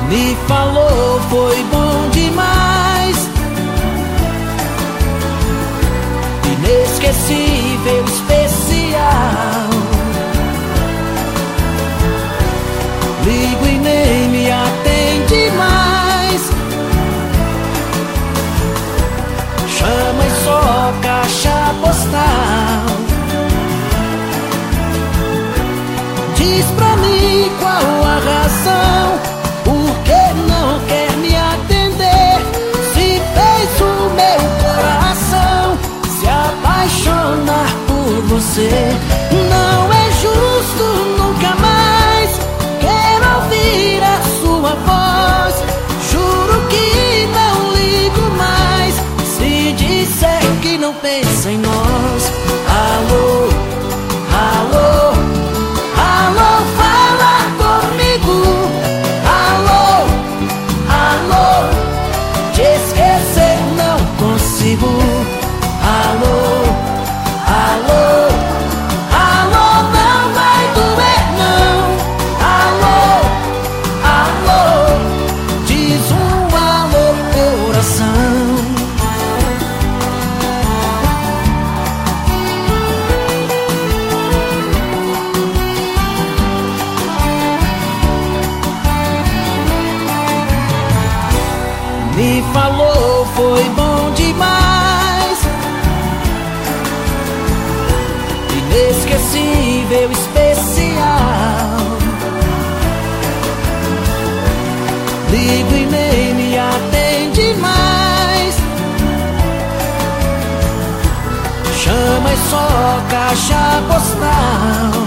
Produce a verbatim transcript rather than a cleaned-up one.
Me falou, foi bom demais, inesquecível, especial. Ligo e nem me atende mais, chama e só caixa postal. Diz pra mim qual a razão, por que não quer me atender? Se fez o meu coração se apaixonar por você. Não é justo, nunca mais quero ouvir a sua voz. Juro que não ligo mais se disser que não pensa em nós. Alô, alô, alô, fala comigo. Alô, alô, te esquecer não consigo. Alô, alô, alô, não vai doer não. Alô, alô, diz um alô, coração. Me falou, foi bom demais, inesquecível, especial. Ligo e nem me atende mais, chama e só caixa postal.